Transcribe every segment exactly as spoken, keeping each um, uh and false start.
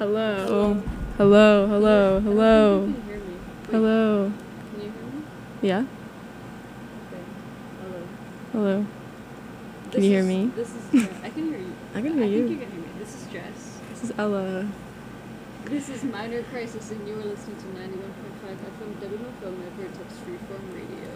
Hello. Hello, hello, hello. I don't think you can hear me. Wait, Hello. Can you hear me? Yeah? Okay. Hello. Hello. Can This you hear is- me? This is. Dre- I can hear you. I can hear I you. think you can hear me. This is Jess. This is Ella. This is Minor Crisis, and you are listening to ninety-one point five F M W M Film Network Text Freeform Radio.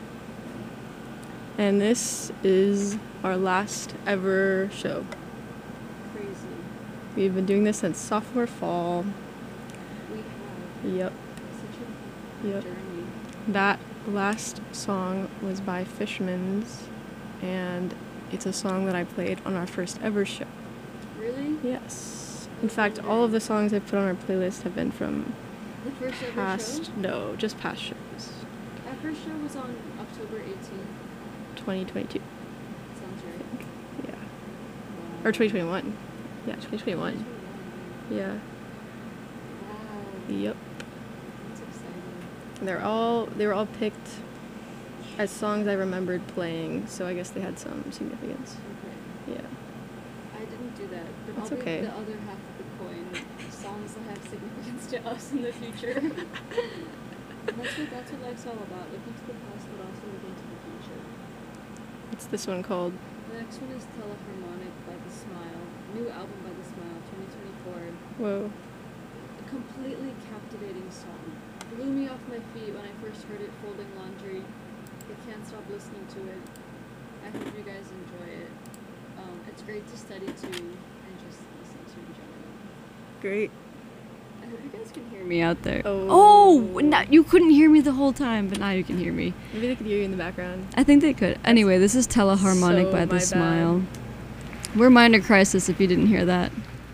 And this is our last ever show. Crazy. We've been doing this since sophomore fall. We have Yep. such a Yep. journey. That last song was by Fishmans, and it's a song that I played on our first ever show. Really? Yes. In fact, all of the songs I put on our playlist have been from The first ever past, show? no, just past shows. Our first show was on October eighteenth. twenty twenty-two. Sounds right. Yeah. Wow. Or twenty twenty-one. Yeah, twenty twenty-one. Yeah. Wow. Yep. That's exciting. They're all they were all picked as songs I remembered playing, so I guess they had some significance. Okay. Yeah. I didn't do that, but That's I'll okay. be the other half of the coin. Songs that have significance to us in the future. that's what that's what life's all about. Looking to the past, but also looking to the future. What's this one called? The next one is Teleharmonic by The Smile. New album by The Smile, twenty twenty-four. Whoa. A completely captivating song. Blew me off my feet when I first heard it folding laundry. I can't stop listening to it. I hope you guys enjoy it. Um, it's great to study to and just listen to in general. Great. I hope you guys can hear me out there. Oh. Oh, no, you couldn't hear me the whole time, but now you can hear me. Maybe they could hear you in the background. I think they could. Anyway, this is Teleharmonic so by my The bad. Smile. We're Minor Crisis if you didn't hear that.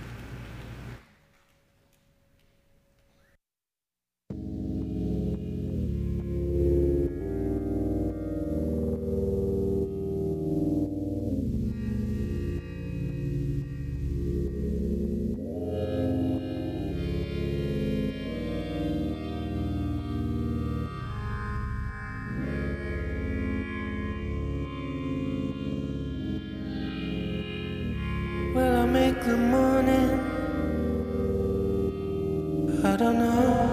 Will I make the morning? I don't know.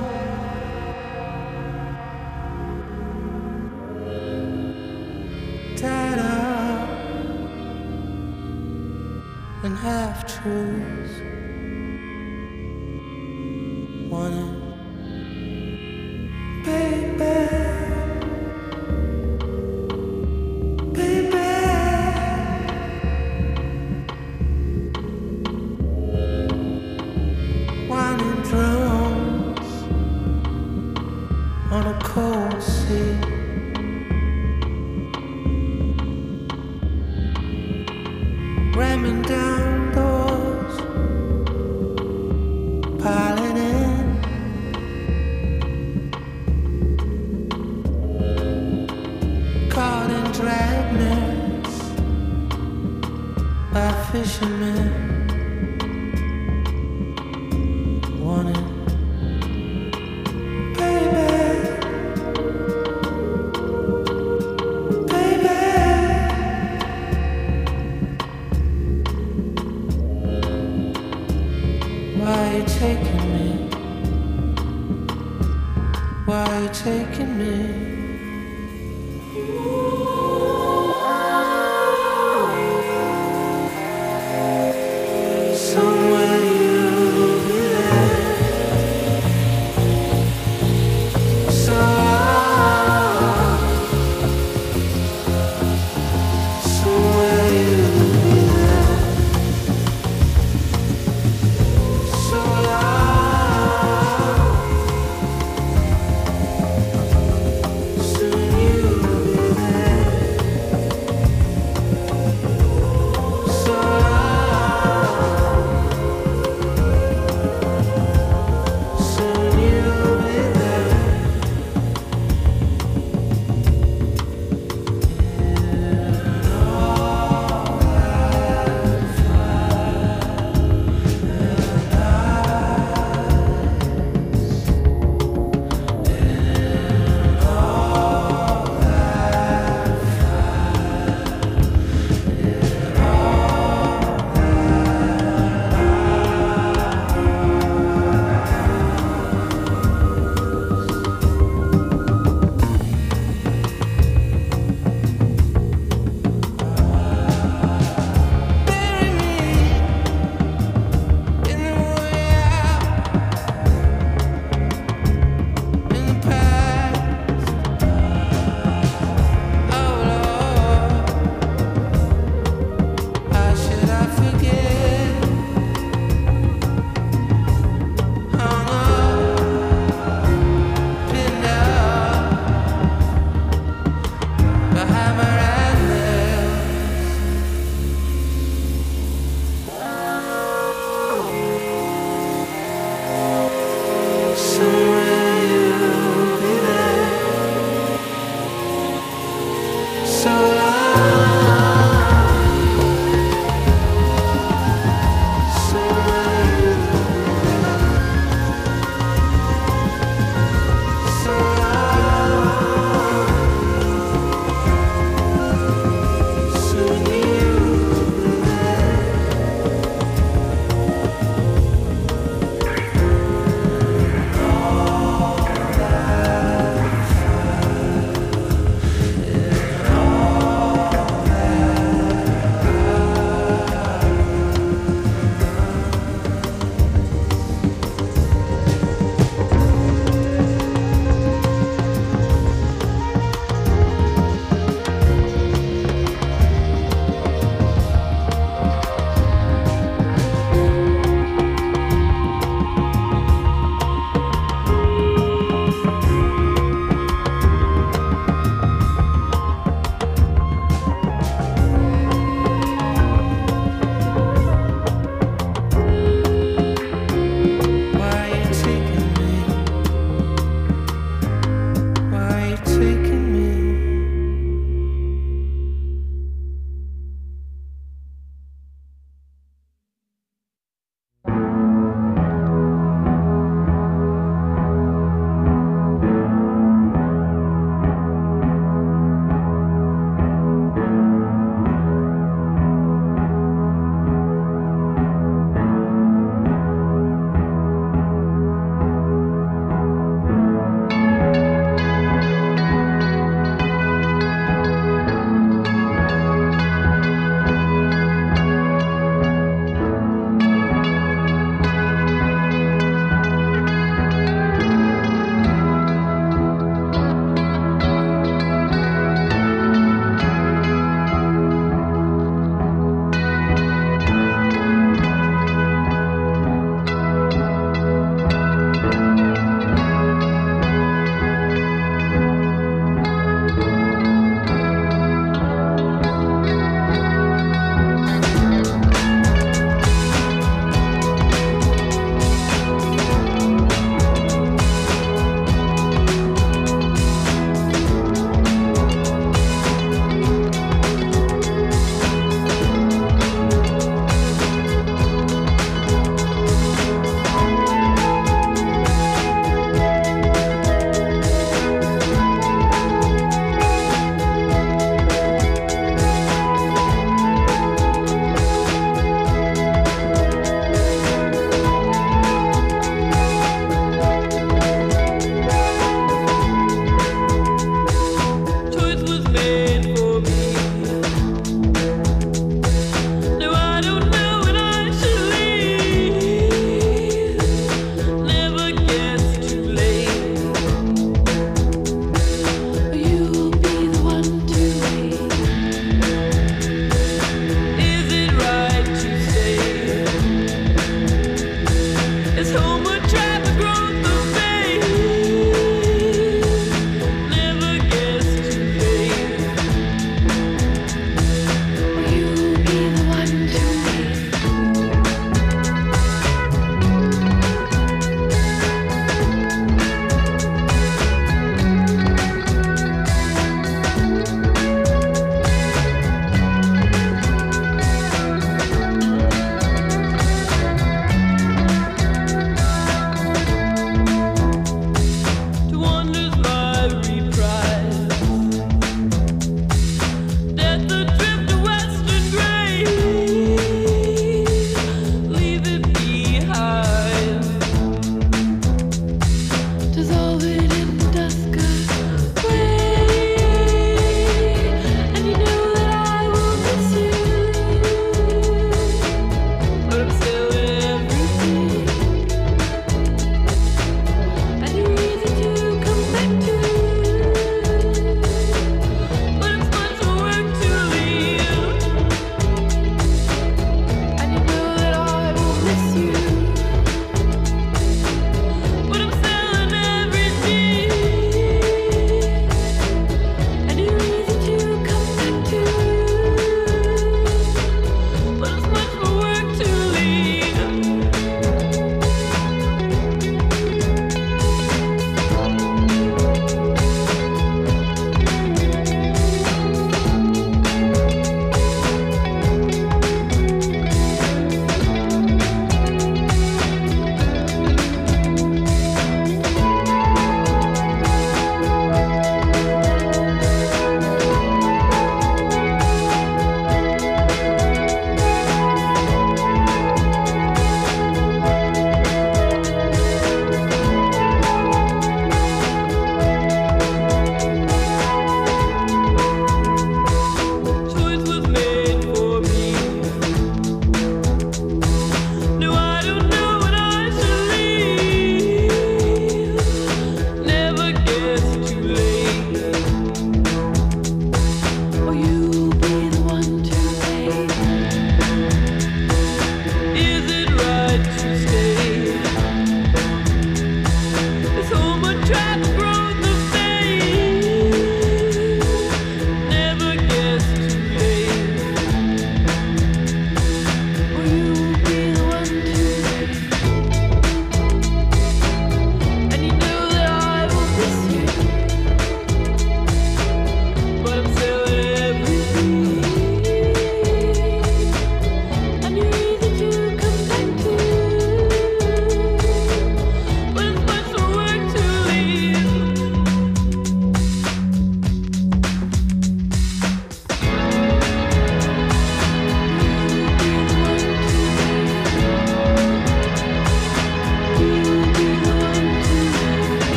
Tied up in half truths. Wanting, baby, baby. Winding drums on a cold sea. Ramming down doors, piling in. Caught in dragnets by fishermen. Wanting, baby, baby. Why are you taking me? Why are you taking me? Somewhere you'll be there. So somewhere you'll be there. So long.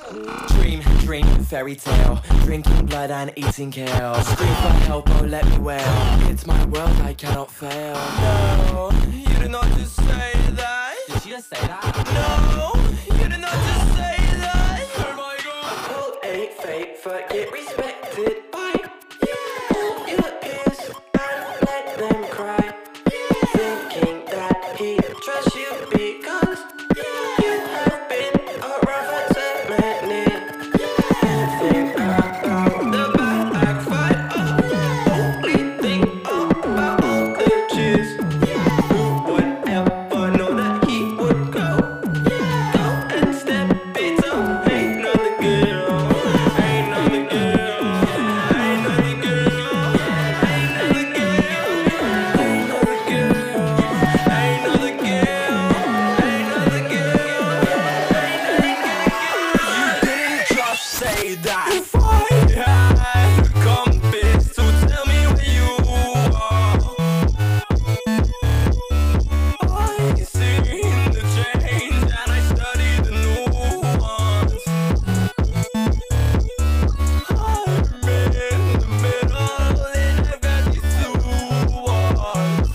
Dream, dream, fairy tale. Drinking blood and eating kale. Scream for help, oh let me wail. It's my world, I cannot fail. No, you did not just say that. Did she just say that? No, you did not just say that. Oh my god. Old ain't fake, fuck get respected by your ears and let them cry. Thinking that he trusts you because you have been a rough and magnet. Think about the bad backfire. Only think about all the cheers. Who would ever know that he would go? Go and step it up. Ain't another girl. Ain't another girl. Ain't another girl. Ain't another girl. Ain't another girl. Ain't another girl. Ain't another girl. You didn't just say that. If I had a compass to tell me where you are, I seen the change and I studied the nuance. I'm in the middle and I've got these two walls.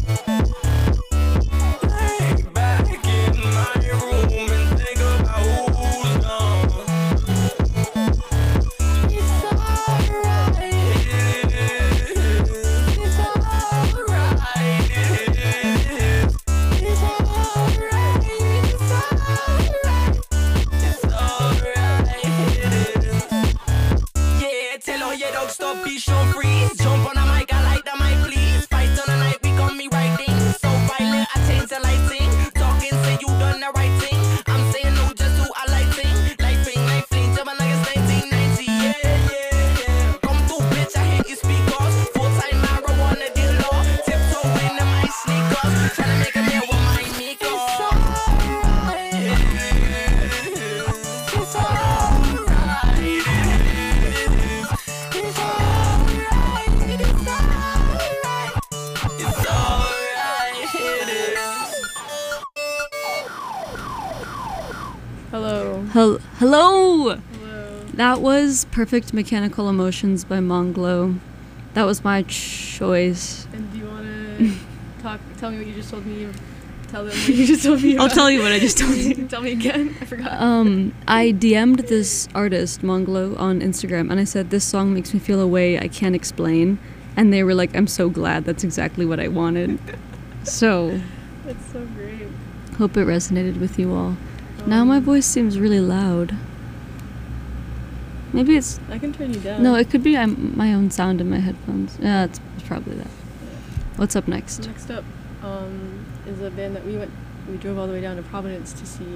Lay back in my room and think about who's gone. It's alright. It is. It's alright. It is. It's alright. It's alright. It's alright. It is. Yeah, tell all your dogs stop, be show freeze. Jump on a mic, I like the mic, please. Fight on the night, become me writing. So violent, I change the lighting. Talking, say you done the right thing. I'm saying no, just do a lighting. Lifing, lifing, jumping like it's nineteen ninety. Yeah, yeah, yeah. Come through, bitch, I hate you speakers. Full-time marijuana dealer. Tiptoeing in my sneakers. Tryna make a meal with my niggas. It's alright. It's alright. It is. It's alright. It's alright. It's alright. It is. Hello. Hel- Hello! Hello. That was Perfect Mechanical Emotions by Monglo. That was my choice. And do you want to talk? Tell me what you just told me. Tell them what you just told me. I'll about. tell you what I just told you. Tell me again. I forgot. Um, I D M'd this artist, Monglo, on Instagram, and I said, this song makes me feel a way I can't explain. And they were like, I'm so glad, that's exactly what I wanted. So, That's so great. hope it resonated with you all. Now Um, my voice seems really loud. Maybe it's... I can turn you down. No, it could be um, my own sound in my headphones. Yeah, it's, it's probably that. What's up next? Next up um, is a band that we went. We drove all the way down to Providence to see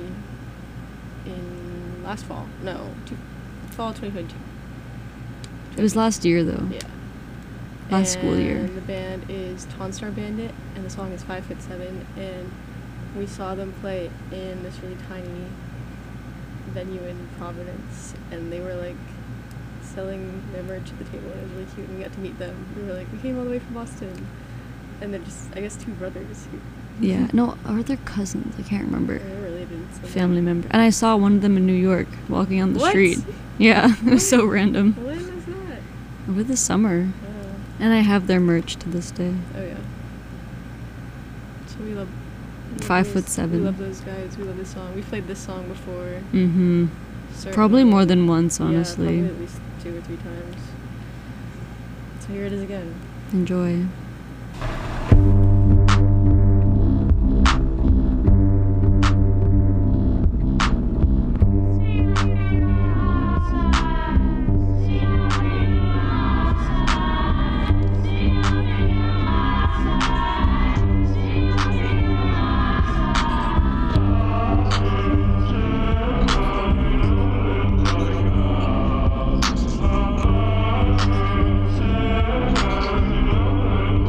in last fall. No, two, fall twenty twenty-two. It was last year, though. Yeah. Last school year. And the band is Tonstar Bandit, and the song is Five Foot Seven. And we saw them play in this really tiny venue in Providence, and they were like selling their merch at the table, and it was really cute. And we got to meet them. We were like, we came all the way from Boston, and they're just, I guess, two brothers who Yeah. No, are they cousins? I can't remember. they're related. in some way. Family member. And I saw one of them in New York walking on the What? street. Yeah, it was so random. When was that? Over the summer. Oh, And I have their merch to this day. oh yeah. So we love. we love Five those- foot seven. We love those guys. We love this song. We played this song before. Mm-hmm. certainly. Probably more than once, Yeah, honestly. probably at least two or three times. So here it is again. Enjoy. Thank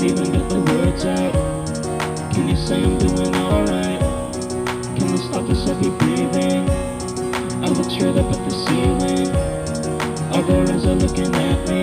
even get the words out. Can you say I'm doing alright? Can we stop this heavy breathing? I look straight up at the ceiling. All there is are looking at me.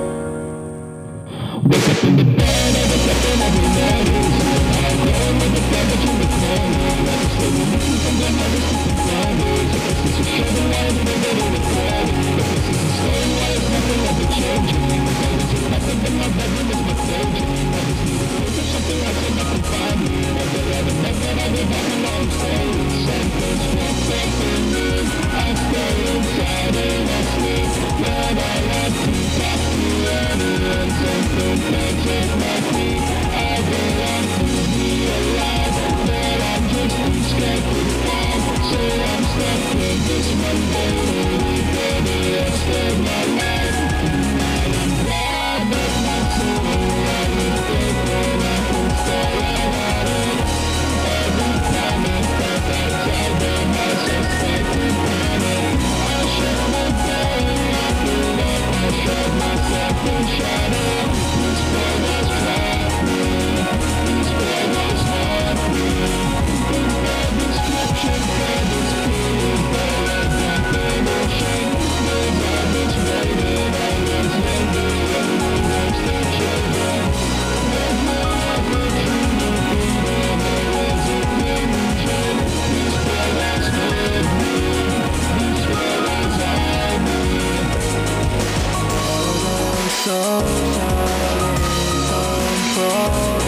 Wake up in the bed, I was up and every night is I go with the bed between the corners. I just live in the from the night to the flowers. If this is a show, then why is it in the crowd? If this is a story, why is nothing ever changing? If I was in nothing, then my bedroom is my daydream. I just need a place of something else and nothing find me. Never ever know that I live on a long stay. Something's wrong up in me. I stay inside and I sleep. But I like to talk to anyone. Something can't take my feet. I belong to be alive, but I'm just too scared to fall. So I'm stuck with this Monday for the rest of my life. And I'm proud of my soul. I would think that I could stay at it. Every time I step outside the house, I start to panic. I shut my door, I feel up, I shut myself in shadow. This world has trapped me, this world has haunted me. There's no description for this feeling, but I got the notion. There's all this waiting, always ending, and we lost the children. There's no opportunity, there was a illusion. This world has hurt me, this world has had me. So sorry, control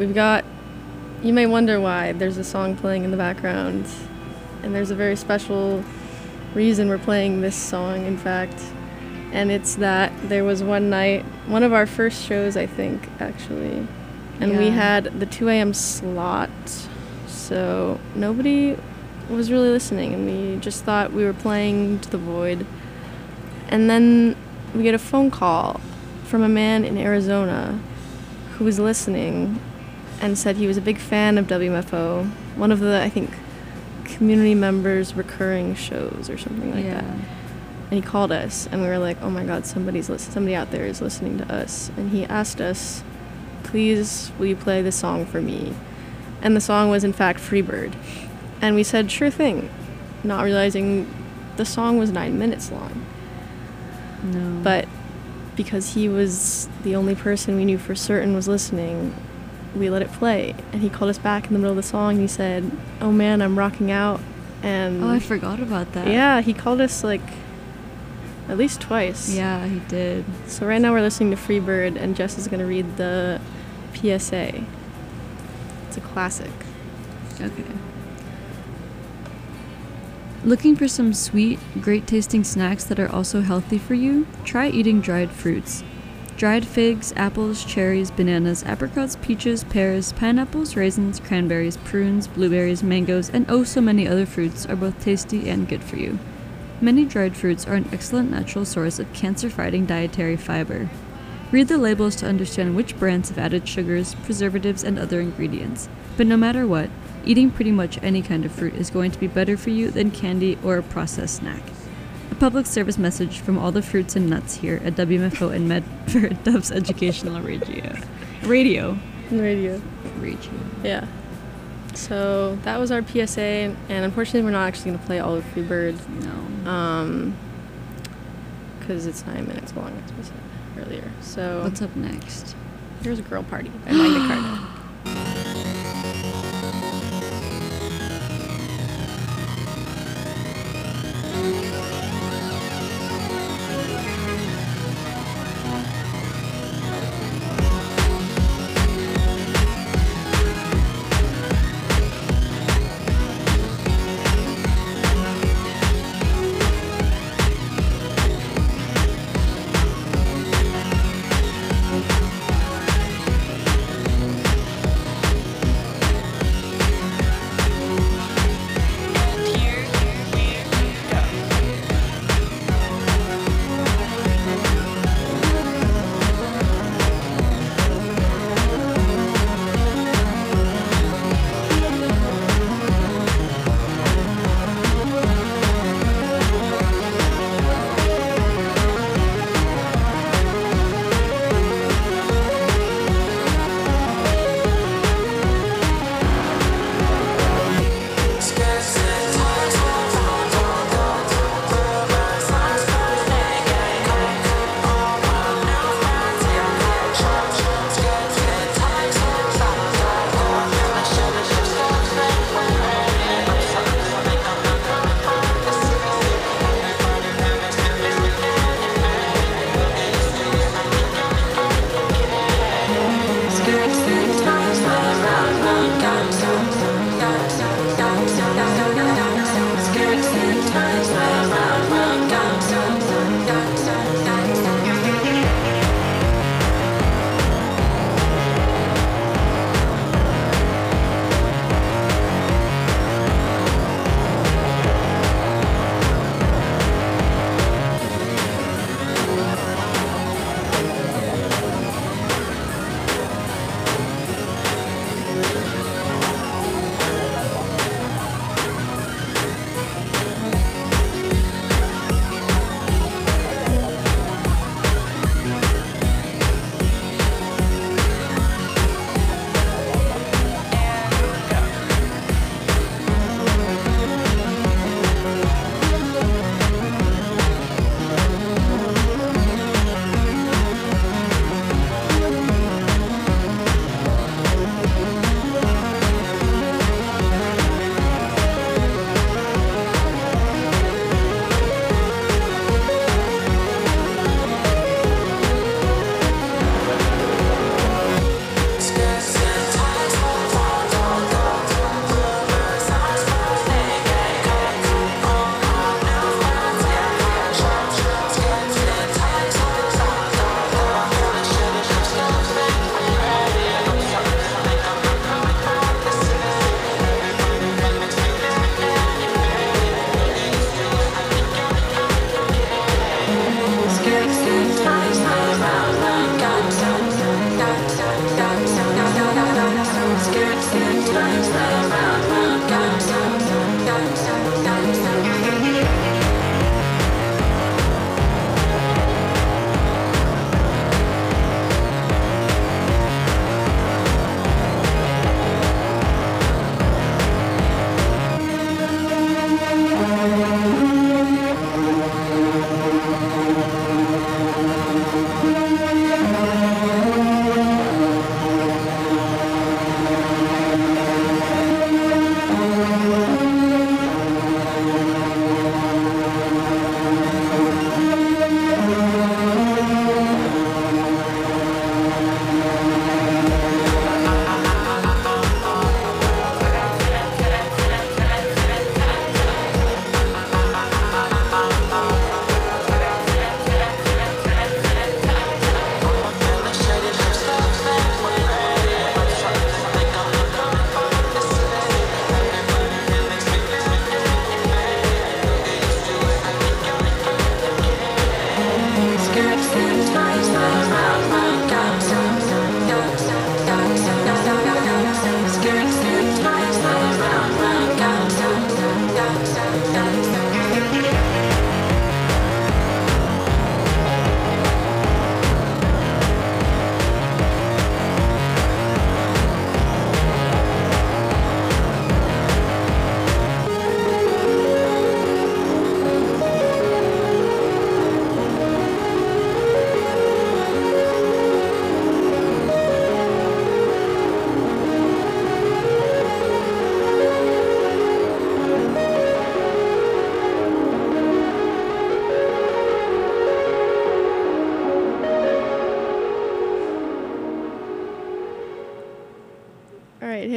we've got, you may wonder why there's a song playing in the background, and there's a very special reason we're playing this song, in fact, and it's that there was one night, one of our first shows, I think, actually, and we Yeah. had the two a.m. slot, so nobody was really listening, and we just thought we were playing to the void. And then we get a phone call from a man in Arizona who was listening and said he was a big fan of W M F O, one of the, I think, community members' recurring shows or something like yeah. that. And he called us, and we were like, oh my god, somebody's lis- somebody out there is listening to us. And he asked us, please, will you play this song for me? And the song was, in fact, Freebird. And we said, sure thing, not realizing the song was nine minutes long. No. But because he was the only person we knew for certain was listening, we let it play. And he called us back in the middle of the song, and he said, oh man, I'm rocking out. And Oh, I forgot about that. yeah, he called us like at least twice. Yeah, he did. So right now we're listening to Freebird, and Jess is going to read the P S A. It's a classic. Okay. Looking for some sweet, great tasting snacks that are also healthy for you? Try eating dried fruits. Dried figs, apples, cherries, bananas, apricots, peaches, pears, pineapples, raisins, cranberries, prunes, blueberries, mangoes, and oh so many other fruits are both tasty and good for you. Many dried fruits are an excellent natural source of cancer-fighting dietary fiber. Read the labels to understand which brands have added sugars, preservatives, and other ingredients. But no matter what, eating pretty much any kind of fruit is going to be better for you than candy or a processed snack. A public service message from all the fruits and nuts here at W M F O and Medford Dove's Educational Radio. Radio. Radio. Radio. Yeah. So that was our P S A, and unfortunately we're not actually going to play all of Freebird, No. um, because it's nine minutes long, as we said earlier. So What's up next? here's a girl party by Magna Carta.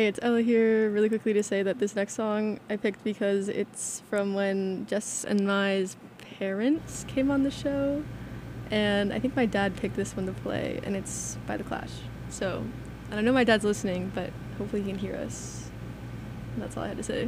Hey, it's Ella here. Really quickly to say that this next song I picked because it's from when Jess and Mai's parents came on the show, and I think my dad picked this one to play, and it's by The Clash. So, and I know my dad's listening, but hopefully he can hear us. And that's all I had to say.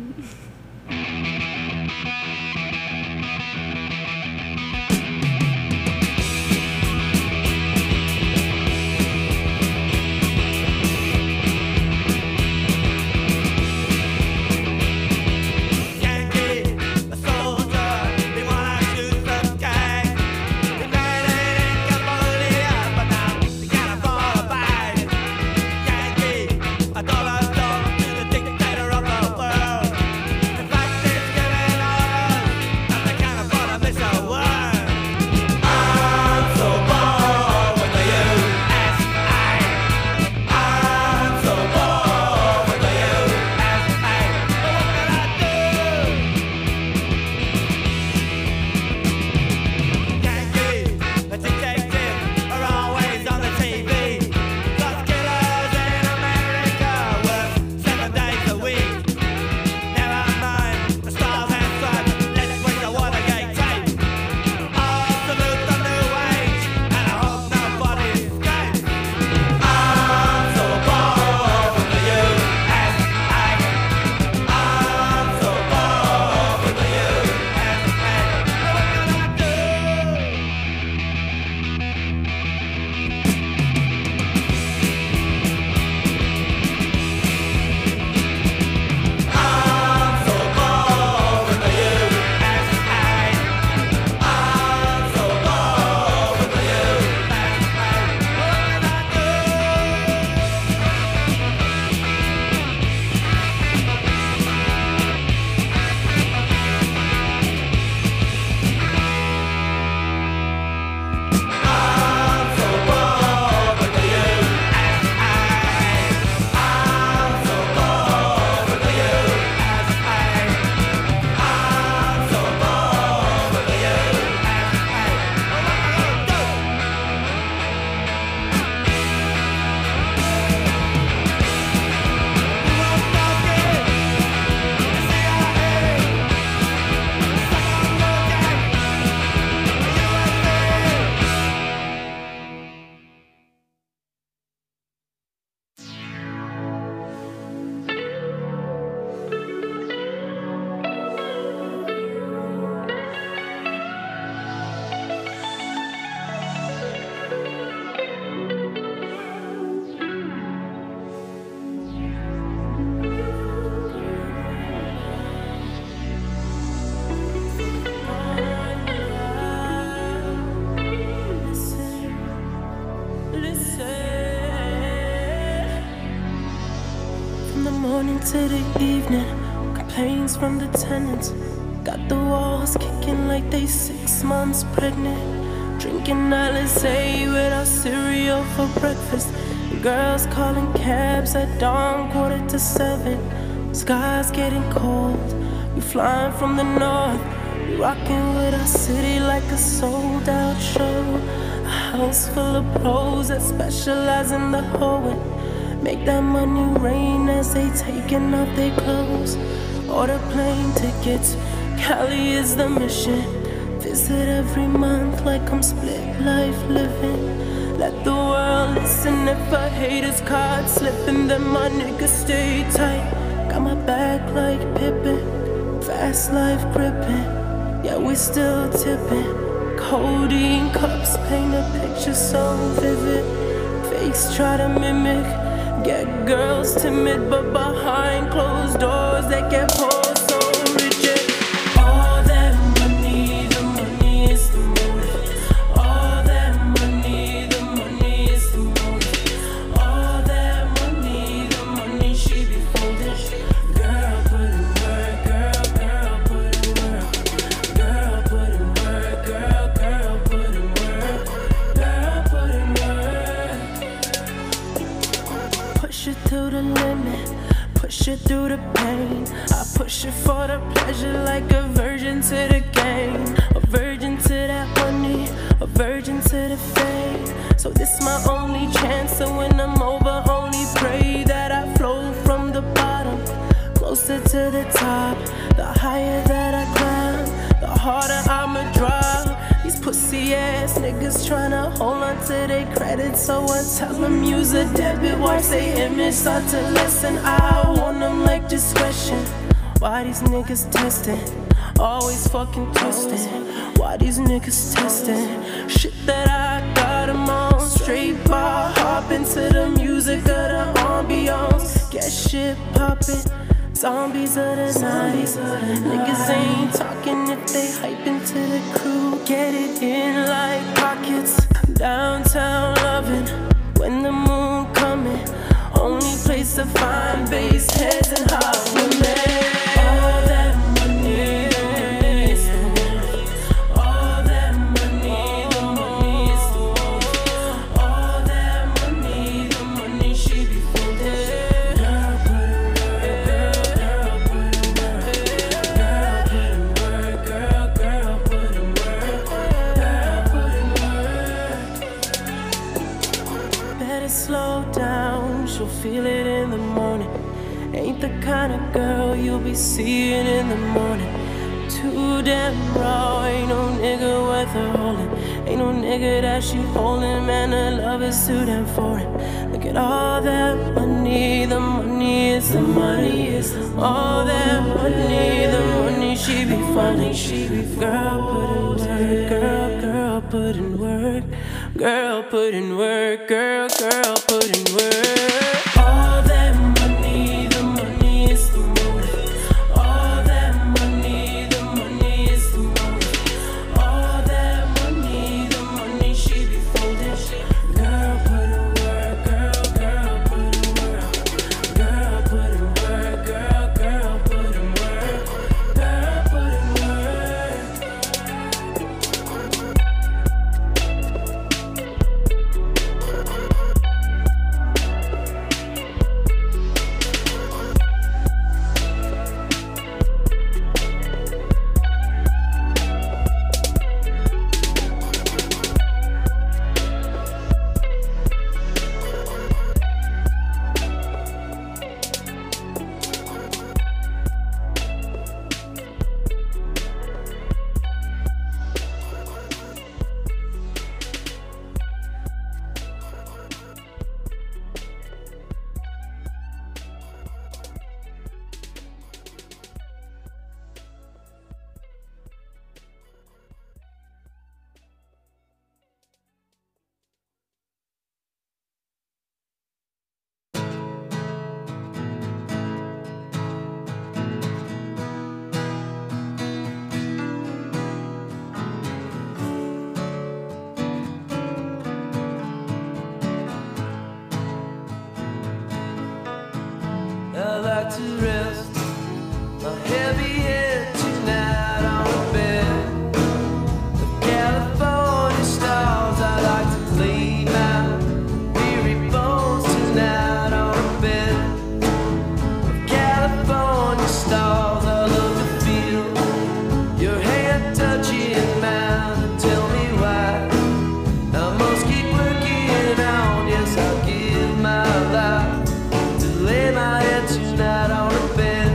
To the evening, complaints from the tenants. Got the walls kicking like they six months pregnant. Drinking Alizé without cereal for breakfast. Girls calling cabs at dawn, quarter to seven. Sky's getting cold, we flying from the north. We rocking with our city like a sold out show. A house full of pros that specialize in the hoeing. Make that money rain as they taking off their clothes. Order plane tickets, Cali is the mission. Visit every month like I'm split life living. Let the world listen if a hater's caught slipping, then my niggas stay tight. Got my back like Pippin, fast life gripping. Yeah, we still tipping. Codeine cups paint a picture so vivid. Fakes try to mimic, get girls timid, but behind closed doors they get pulled so rigid. All that money, the money is the motive. All that money, the money is the motive. All that money, the money she be folded. Girl, put in work, girl, girl, put in work. Girl, put in work, girl, girl, put in work. Girl, put in work. Push it to the limit, push it through the pain. I push it for the pleasure like a virgin to the game. A virgin to that money, a virgin to the fame. So this my only chance, so when I'm over, only pray that I flow from the top. The higher that I climb, the harder I'ma drop. These pussy ass niggas tryna hold on to their credit, so I tell them use a debit. Watch they image start to listen. I want them like discretion. Why these niggas testing? Always fucking twisting. Why these niggas testing? Shit that I got them on. Straight bar, hop into the music of the ambiance. Get shit poppin'. Zombies of the night. Niggas ain't talking if they hype into the crew. Get it in like pockets. Downtown loving when the moon coming. Only place to find bass heads and hot women. All that money, the money is the worth. All that money, the money is the worth. All that money, the money she be folded. Slow down, she'll feel it in the morning. Ain't the kind of girl you'll be seeing in the morning. Too damn raw, ain't no nigga worth her holding. Ain't no nigga that she holding, man, her love is too damn foreign. Look at all that money, the money is the money is all that money, the money she be falling, she be girl put in work, girl, girl put in work. Girl, put in work, girl, girl, put in work. All that money, the money is the motive. All that money, the money is the motive. All that money, the money she be folding. Girl, put in work, girl, girl, put in work. Girl, put in work, girl, girl, put in work. Girl, put in work. I like to rest my heavy head tonight on a bed of California stars. I like to lay my weary bones tonight on a bed of California stars. I love to feel your hand touching mine and tell me why I must keep working on. Yes, I'll give my life to lay my head tonight on a bed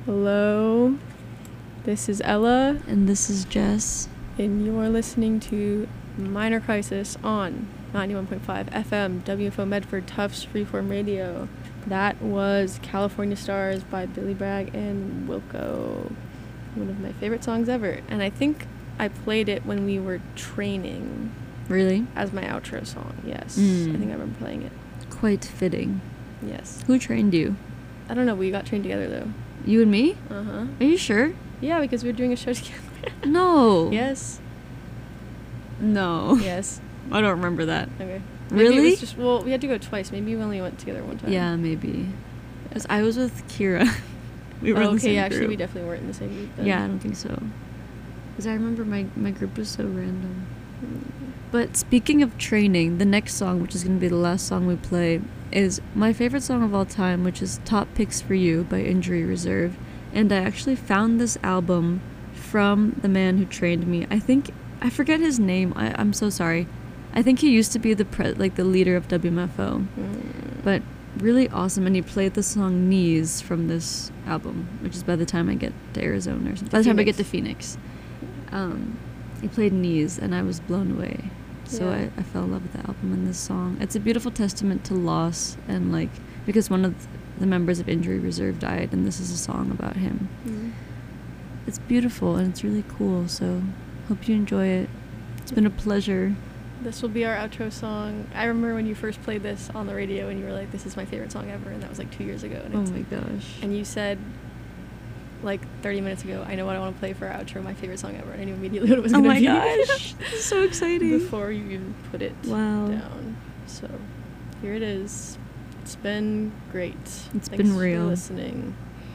Hello, this is Ella, And this is Jess. and you're listening to Minor Crisis on ninety-one point five F M, W F O Medford, Tufts Freeform Radio. That was California Stars by Billy Bragg and Wilco. One of my favorite songs ever. And I think I played it when we were training Really? as my outro song. Yes. Mm. I think I remember playing it. Quite fitting. Yes. Who trained you? I don't know, we got trained together though. You and me? Uh-huh. Are you sure? Yeah, because we were doing a show together. No. Yes. No. Yes. I don't remember that. Okay. Maybe It Really? was just, well, we had to go twice. Maybe we only went together one time. Yeah, maybe. 'Cause I was with Kira. we were Oh, in the okay, same yeah, actually, group. we definitely weren't in the same group then. Yeah, I don't think so. Because I remember my, my group was so random. But speaking of training, the next song, which is going to be the last song we play, is my favorite song of all time, which is Top Picks for You by Injury Reserve. And I actually found this album from the man who trained me. I think, I forget his name. I, I'm so sorry. I think he used to be the pre- like the leader of W M F O. Mm. But really awesome. And he played the song Knees from this album, which is by the time I get to Arizona or something. By the time I get to Phoenix. Um, he played Knees, and I was blown away. So Yeah. I, I fell in love with the album and this song. It's a beautiful testament to loss, and like, because one of the members of Injury Reserve died, and this is a song about him. Mm. It's beautiful, and it's really cool, so hope you enjoy it. It's been a pleasure. This will be our outro song. I remember when you first played this on the radio and you were like, this is my favorite song ever, and that was like two years ago. And Oh it's, my gosh. And you said, like thirty minutes ago, I know what I want to play for our outro, my favorite song ever. And I knew immediately what it was Oh going to my be. gosh. This is so exciting. Before you even put it Wow. down. So, here it is. It's been great. It's Thanks been real. for listening.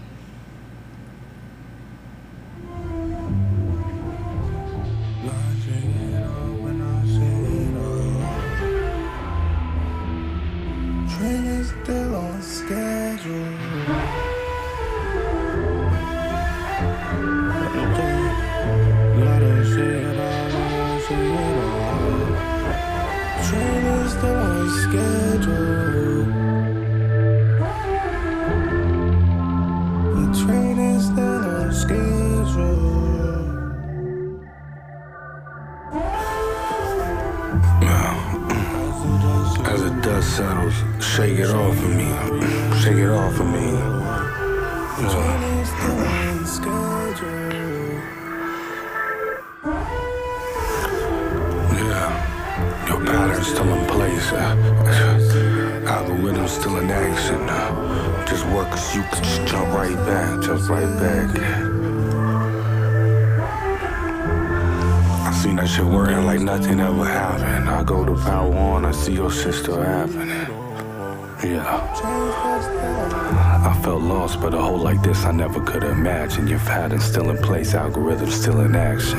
Train is still on schedule. Gotta say it all, gotta say it all. Train is still on schedule. The train is still on schedule. As the dust settles, shake it off of me. Shake it off of me. Yeah. Your pattern's still in place. Uh, algorithm still in action. Uh, just work cause you can just jump right back. Just right back. I seen that shit working like nothing ever happened. I go to power on, I see your shit still happening. Yeah. I felt lost, but a hole like this I never could imagine. Your pattern's still in place, algorithm still in action.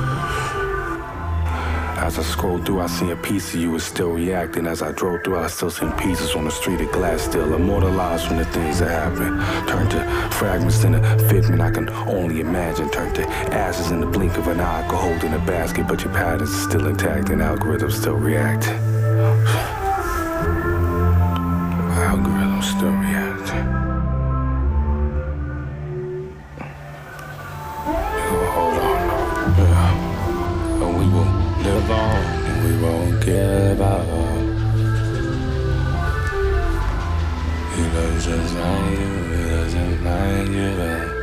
As I scroll through, I see a piece of you is still reacting. As I drove through, I still seen pieces on the street of glass, still immortalized from the things that happen. Turn to fragments in a figment I can only imagine. Turn to ashes in the blink of an eye, I could hold in a basket, but your patterns are still intact and algorithms still reacting. Algorithms still reacting. Hold on, yeah. And we will live on, and we won't give up. He loves just like you, he loves just like you.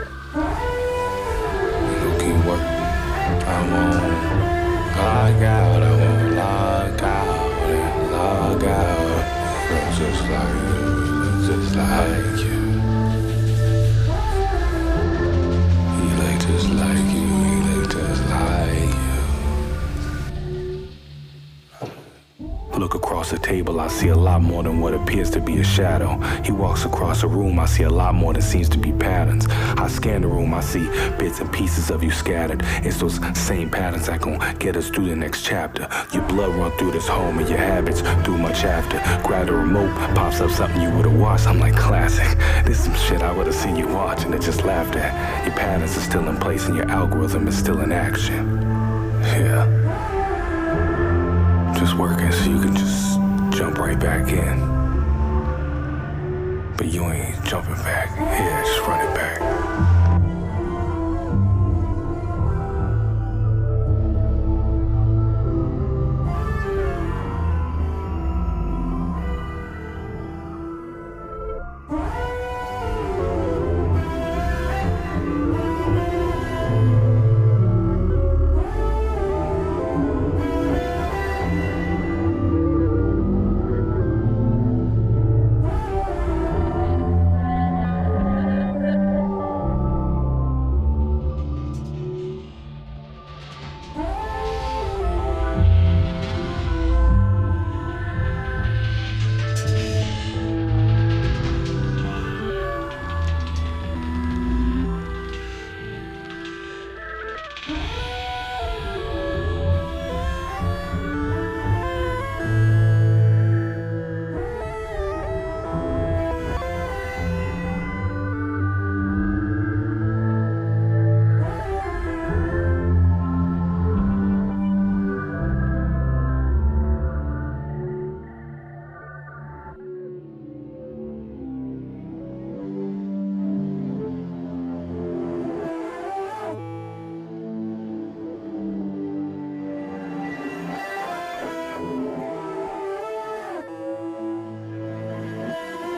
We'll keep working. I won't log out, I won't log out and log out. He loves just like you, he loves just like you. He like just like you, he like just like you. Look across the table, I see a lot more than what appears to be a shadow. He walks across the room, I see a lot more than seems to be patterns. I scan the room, I see bits and pieces of you scattered. It's those same patterns that gon' get us through the next chapter. Your blood run through this home and your habits do much after. Grab the remote, pops up something you would've watched. I'm like, classic. This is some shit I would've seen you watching and just laughed at. Your patterns are still in place and your algorithm is still in action. Yeah. Just working so you can just jump right back in. But you ain't jumping back. Yeah, just run it back.